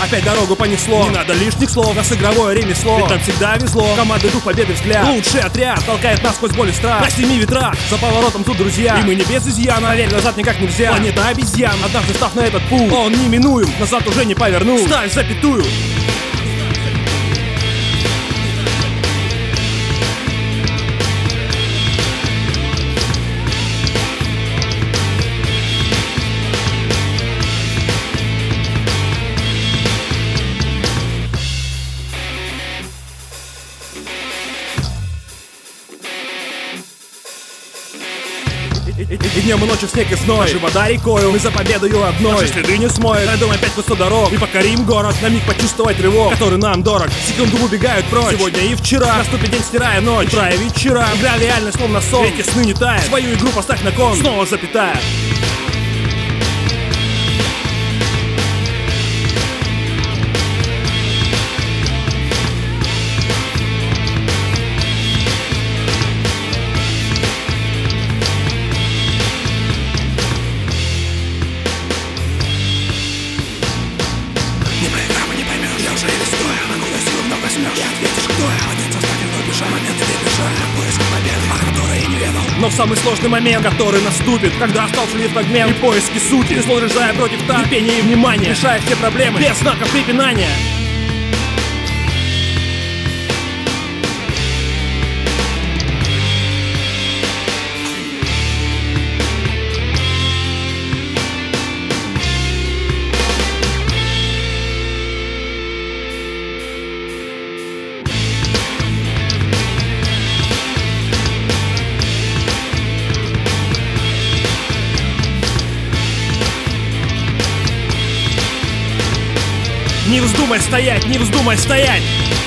Опять дорогу понесло, не надо лишних слов, нас игровое ремесло, ведь нам всегда везло. Команды дух победы взгляд, лучший отряд толкает нас сквозь боль и страх. На 7 ветрах, за поворотом тут друзья, и мы не без изъяна, поверь, назад никак нельзя. Планета обезьян, однажды став на этот путь, он неминуем, назад уже не поверну. Ставь запятую. И днем, и ночью снег и зной, наши вода рекою, мы за победою одной. Наши следы не смоют, пройдем опять по 100 дорог и покорим город, на миг почувствовать рывок, который нам дорог. Секунду убегают прочь, сегодня и вчера, наступит день, стирая ночь. Утра и вечера, игра реальность словно сон, эти сны не тают, свою игру поставь на кон, снова запятая. Но в самый сложный момент, который наступит, когда остался лишь фрагмент и поиски сути, ты сложишь зая против так, терпения и внимания, решая все проблемы без знаков препинания. Не вздумай стоять, не вздумай стоять!